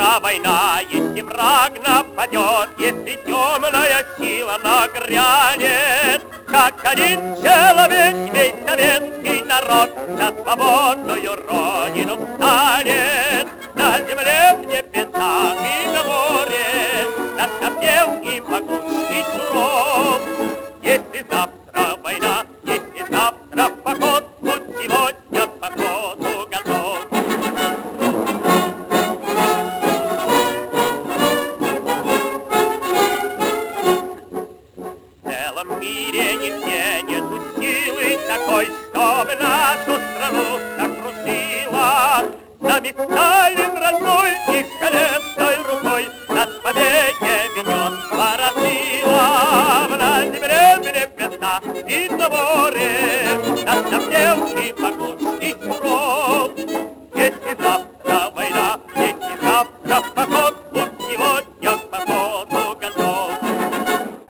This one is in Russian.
нужна война, если враг нападет, если темная сила нагрянет. Как один человек весь советский народ за свободную родину встанет. На земле, в небесах и на море, над Копьем и Богучий Туров. Если завтра война, если завтра поход, будь сегодня к походу готов. В целом мире нигде нету силы такой, чтобы нашу страну сокрушила. Нами Сталин родной и коленной рукой нас к победе ведет Ворошилов. На земле, в небесах и на море, над Копьем и Богучий